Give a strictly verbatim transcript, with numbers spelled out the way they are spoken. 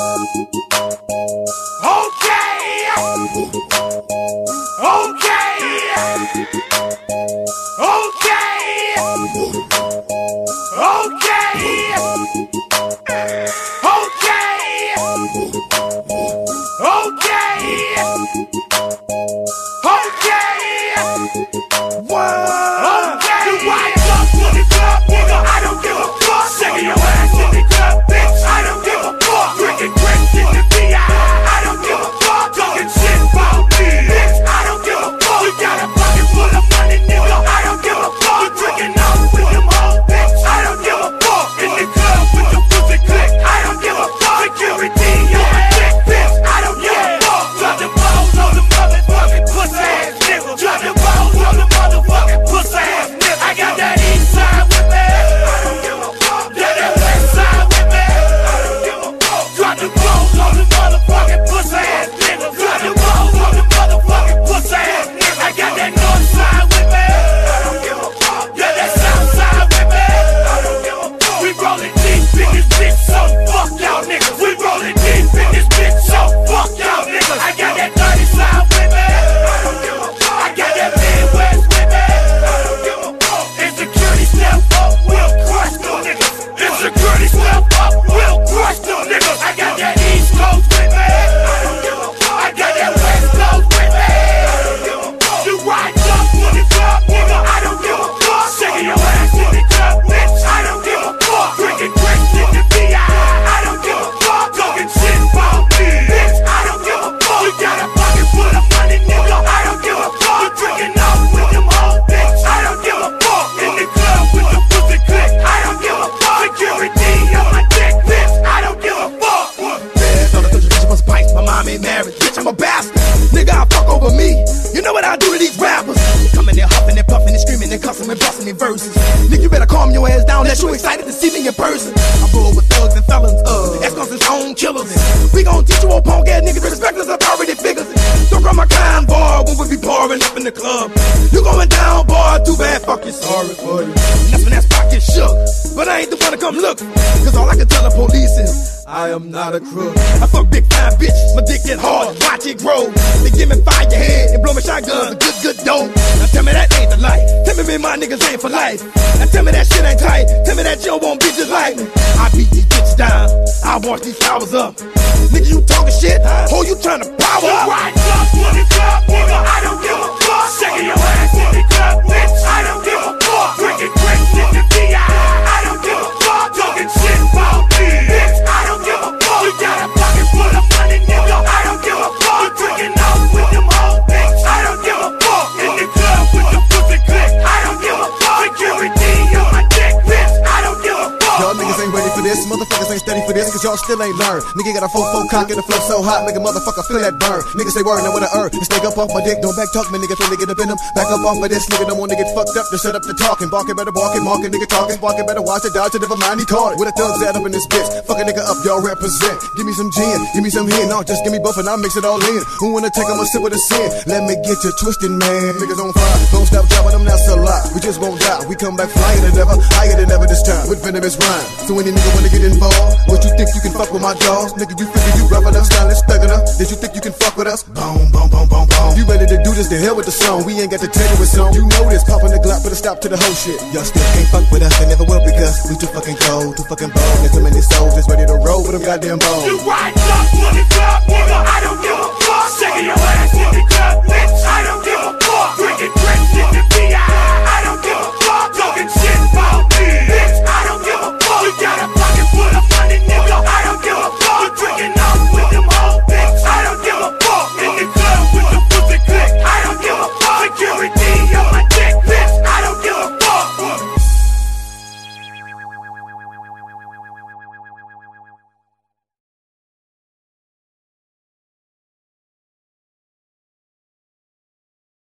Not a crook. I fuck big fine bitch, my dick get hard, watch it grow. They give me fire your head and blow me shotguns, a good, good dope. Now tell me that ain't the life. Tell me me my niggas ain't for life. Now tell me that shit ain't tight. Tell me that you won't be just like me. I beat these bitches down, I wash these flowers up. Nigga, you talking shit? Who you trying to power up? Right up in the club, nigga, I don't give a fuck. Shaking your ass in the club, bitch, I don't give a fuck. Drinking drinks in the V I, I don't give a fuck. Talking shit about me, bitch, I don't give a fuck. You got a pocket full of money, nigga, I don't give a fuck. You drinking out with them hoes, bitch, I don't give a fuck. In the club with the pussy click, I don't give a fuck. Security on my dick, bitch, I don't give a fuck. Y'all niggas ain't ready for this, motherfuckers ain't steady for this, cause y'all still ain't learned. Nigga got a four four cock and the flow so hot, make a motherfucker feel that burn. Niggas say word, now what I earn. You stay up off my dick, don't back talk me, nigga, till they get up in them. Back up off of this, nigga, don't wanna get fucked up, just shut up the talking. Barking better walking, marking, nigga talking, walking better watch it, dodge it, never mind, he caught it. With a thugs at up in this bitch, fuck a nigga up, y'all represent. Give me some gin, give me some hen, no, just give me both and I'll mix it all in. Who wanna take 'em a sip of the sin? Let me get you twisted, man. Niggas on fire, don't stop dropping them, that's a lot. We just won't die, we come back flying than ever, higher than ever this time, with venomous rhyme. So any nigga wanna get involved, what you think you can fuck with my dogs? Nigga, you figure you rough enough, stylish, thug enough? Did you think you can fuck with us? Boom, boom, boom, boom, boom. You ready to do this, the hell with the song. We ain't got to tell you what's on. You know this, popping the Glock, put a stop to the whole shit. Y'all still can't fuck with us, they never will because we too fucking cold, too fucking bold. There's so many souls that's ready to roll with them goddamn bones. You right up in the club, nigga, I don't give a fuck. Shaking your ass in the club,